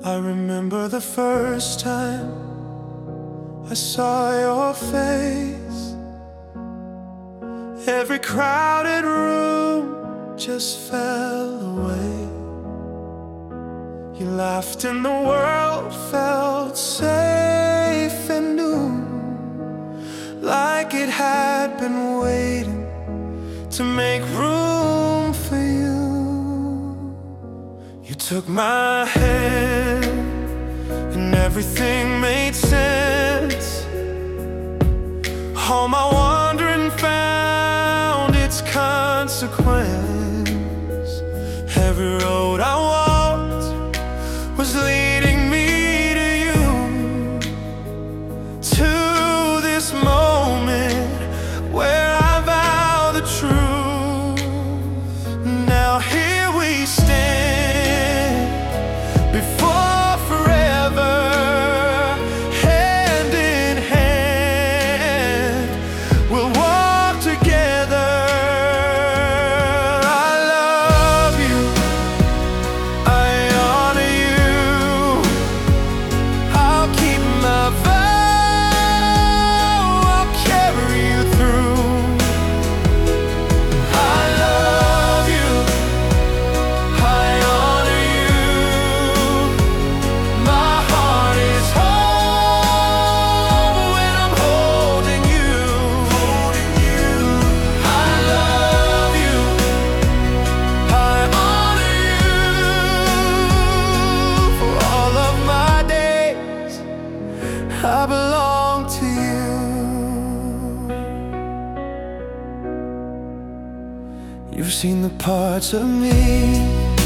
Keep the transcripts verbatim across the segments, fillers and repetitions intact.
I remember the first time I saw your face. Every crowded room just fell away. You laughed and the world felt safe and new, like it had been waiting to make room for you. You took my hand and everything made sense. All my wandering found its consequence. Every road I walked was leading me to you, to this moment where I vow the truth. Now here we stand before forever, hand in hand, we'll walk together. I love you, I honor you, I'll keep my vow, I'll carry you through. I love you, I honor you, my heart is home when I'm holding you. I love you, I honor you, for all of my days I belong to you. You've seen the parts of me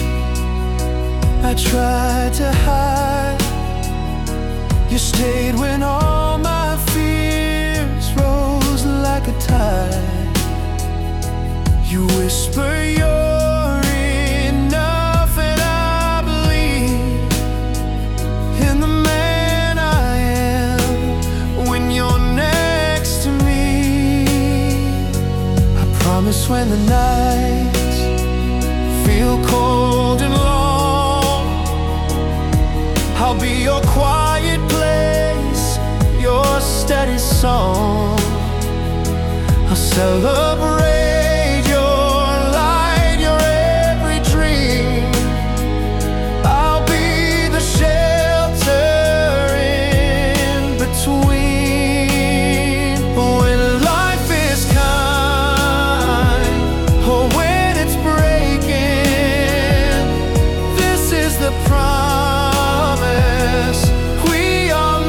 I tried to hide. You stayed when all my fears rose like a tide. You whisper you're enough, and I believe in the man I am when you're next to me. I promise when the nights feel cold and long, I'll be your quiet place, your steady song. I'll celebrate your light, your every dream. I'll be the shelter in between. When life is kind, or when it's breaking, this is the promise we are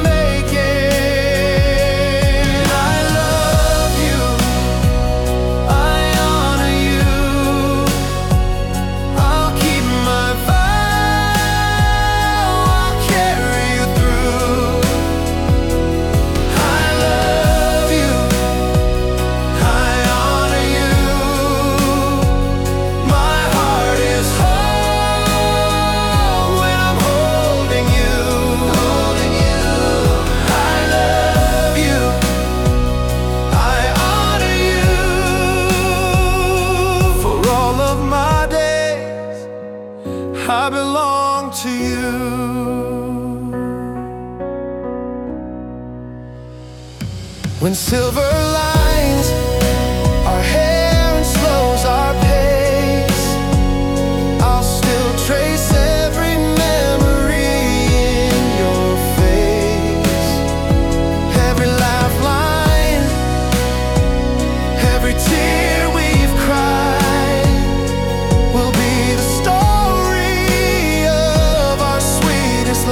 making. I love you, I honor you, I'll keep my vow, I'll carry you through. I love you, I honor you, my heart is whole when I'm holding you. I love you, I honor you, for all of my days I belong to you. When silver lines our hair and slows our pace, I'll still trace every memory in your face. Every laugh line, every tear we've cried will be the story of our sweetest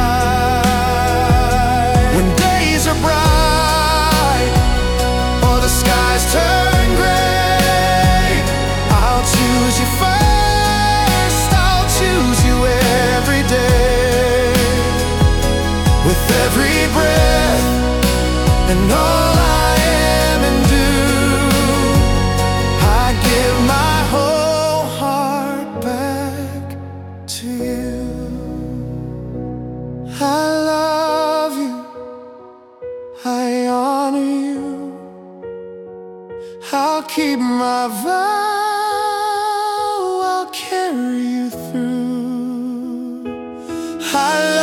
life. When days are bright or the skies turn gray, I'll choose you first, I'll choose you every day. With every breath and all I am and do, I give my whole heart back to you. I love you, I honor you, I'll keep my vow, I'll carry you through. I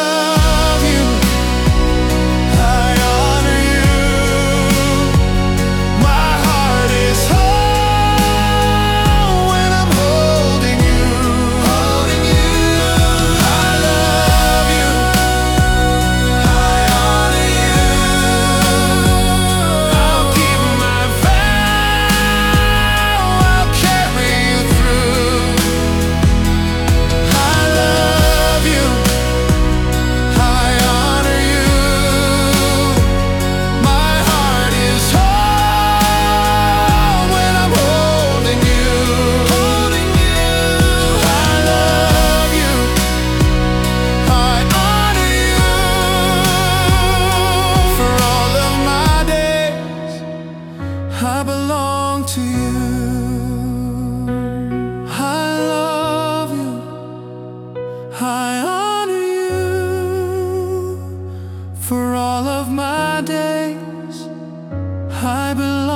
For all of my days I believe